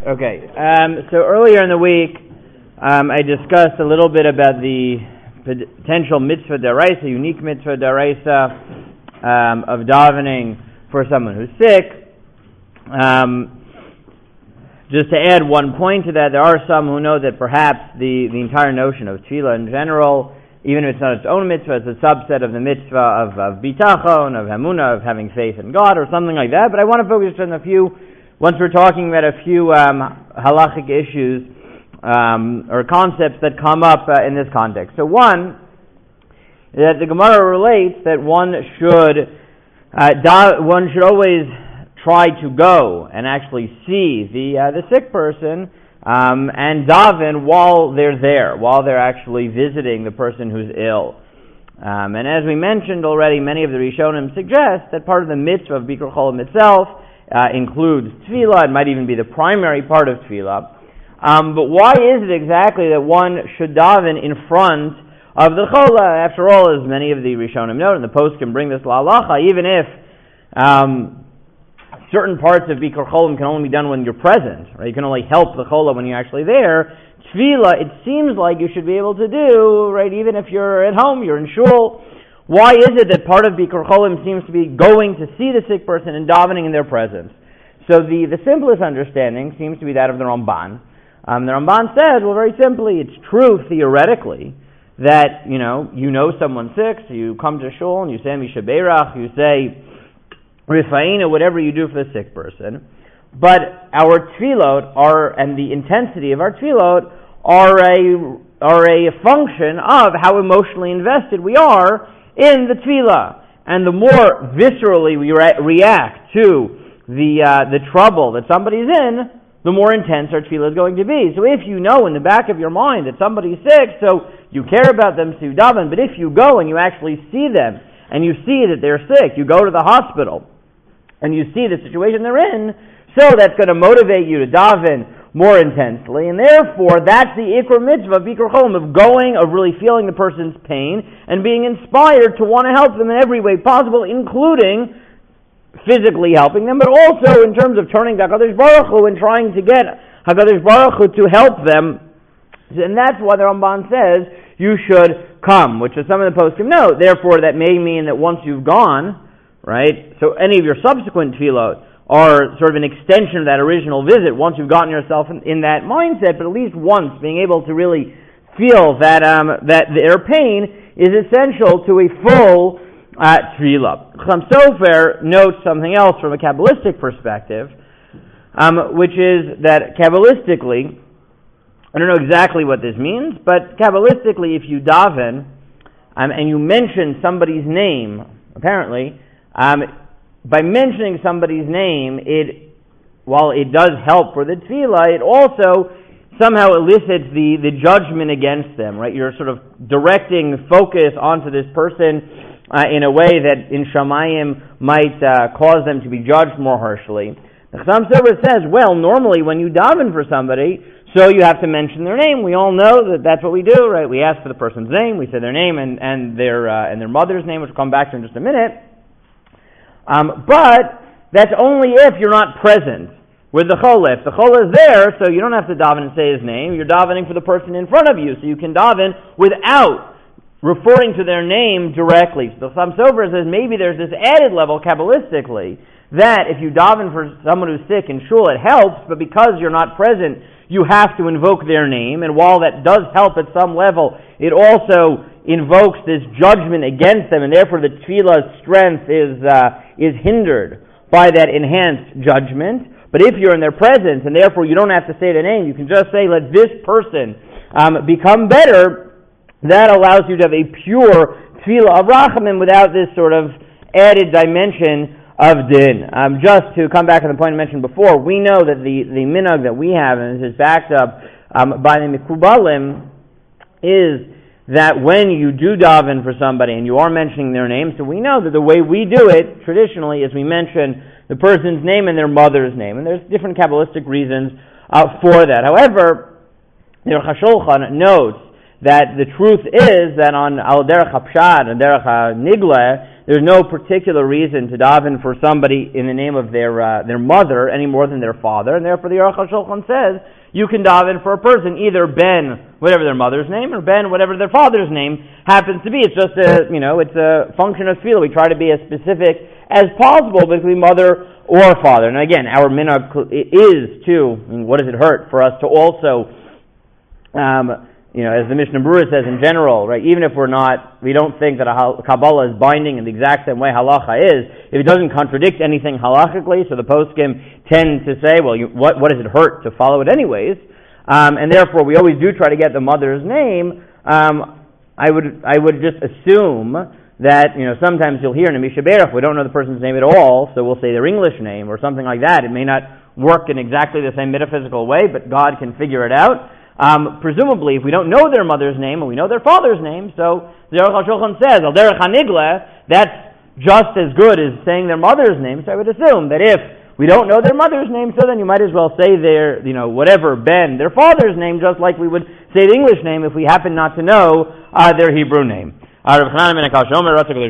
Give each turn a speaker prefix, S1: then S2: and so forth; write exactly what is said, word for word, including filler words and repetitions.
S1: Okay, um, so earlier in the week, um, I discussed a little bit about the potential mitzvah daraisa, unique mitzvah daraisa um, of davening for someone who's sick. Um, just to add one point to that, there are some who know that perhaps the, the entire notion of tefillah in general, even if it's not its own mitzvah, it's a subset of the mitzvah of, of bitachon, of hamunah, of having faith in God, or something like that. But I want to focus on a few, once we're talking about a few um, halachic issues um, or concepts that come up uh, in this context. So one, that the Gemara relates that one should uh, da- one should always try to go and actually see the uh, the sick person um, and daven while they're there, while they're actually visiting the person who's ill. Um, and as we mentioned already, many of the Rishonim suggest that part of the mitzvah of Bikur Cholim itself uh, includes tefillah. It might even be the primary part of tefillah. Um, but why is it exactly that one should daven in front of the chola? After all, as many of the Rishonim note, and the post can bring this la'alacha, even if um, certain parts of Bikur Cholim can only be done when you're present, right? You can only help the chola when you're actually there. Tefillah, it seems like you should be able to do, right? Even if you're at home, you're in shul. Why is it that part of Bikur Cholim seems to be going to see the sick person and davening in their presence? So the, the simplest understanding seems to be that of the Ramban. Um, the Ramban says, well, very simply, it's true theoretically that, you know, you know someone's sick, so you come to shul and you say Misha Beirach, you say Rifa'ina, whatever you do for the sick person. But our tefillot are, and the intensity of our tefillot are a, are a function of how emotionally invested we are in the tefillah. And the more viscerally we re- react to the, uh, the trouble that somebody's in, the more intense our tefillah is going to be. So if you know in the back of your mind that somebody's sick, so you care about them, so you daven, but if you go and you actually see them, and you see that they're sick, you go to the hospital, and you see the situation they're in, so that's going to motivate you to daven more intensely, and therefore that's the ikra mitzvah, Bikur Cholim, of going, of really feeling the person's pain, and being inspired to want to help them in every way possible, including physically helping them, but also in terms of turning to HaKadosh Baruch Hu and trying to get HaKadosh Baruch Hu to help them. And that's why the Ramban says you should come, which is some of the poskim note. Therefore, that may mean that once you've gone, right, so any of your subsequent tefillot are sort of an extension of that original visit once you've gotten yourself in, in that mindset, but at least once being able to really feel that um, that their pain is essential to a full Uh, tefillah. Chaim Sofer notes something else from a Kabbalistic perspective, um, which is that Kabbalistically, I don't know exactly what this means, but Kabbalistically, if you daven um, and you mention somebody's name, apparently, um, by mentioning somebody's name, it, while it does help for the tefillah, it also somehow elicits the, the judgment against them, right? You're sort of directing focus onto this person Uh, in a way that in Shamayim might uh, cause them to be judged more harshly. The Chassam Sofer says, well, normally when you daven for somebody, so you have to mention their name. We all know that that's what we do, right? We ask for the person's name, we say their name and, and their uh, and their mother's name, which we'll come back to in just a minute. Um, but that's only if you're not present with the chola. If the chola is there, so you don't have to daven and say his name. You're davening for the person in front of you, so you can daven without referring to their name directly. So the Chassam Sofer says maybe there's this added level Kabbalistically that if you daven for someone who's sick in shul, it helps, but because you're not present, you have to invoke their name, and while that does help at some level, it also invokes this judgment against them, and therefore the tefillah's strength is uh, is hindered by that enhanced judgment. But if you're in their presence, and therefore you don't have to say their name, you can just say, let this person um, become better. That allows you to have a pure tefillah of rachamim without this sort of added dimension of din. Um, just to come back to the point I mentioned before, we know that the, the minhag that we have, and this is backed up um, by the Mikubalim, is that when you do daven for somebody and you are mentioning their name, so we know that the way we do it traditionally is we mention the person's name and their mother's name, and there's different Kabbalistic reasons uh, for that. However, the Aruch HaShulchan notes that the truth is that on Al Derech HaPshat and Derech HaNigla, there's no particular reason to daven for somebody in the name of their uh, their mother any more than their father, and therefore the Aruch HaShulchan says you can daven for a person, either Ben, whatever their mother's name, or Ben, whatever their father's name happens to be. It's just a, you know, it's a function of tefillah. We try to be as specific as possible between mother or father. And again, our minhag is too, I mean, what does it hurt for us to also, um, you know, as the Mishnah Berurah says in general, right, even if we're not, we don't think that a Kabbalah is binding in the exact same way halacha is, if it doesn't contradict anything halachically, so the poskim tend to say, well, you, what, what does it hurt to follow it anyways? Um, and therefore, we always do try to get the mother's name. Um, I would, I would just assume that, you know, sometimes you'll hear in a Misha Berach, we don't know the person's name at all, so we'll say their English name or something like that. It may not work in exactly the same metaphysical way, but God can figure it out. Um, presumably, if we don't know their mother's name and we know their father's name, so the Aruch HaShulchan says, Al Derech HaNigla, that's just as good as saying their mother's name. So I would assume that if we don't know their mother's name, so then you might as well say their, you know, whatever, Ben, their father's name, just like we would say the English name if we happen not to know uh, their Hebrew name.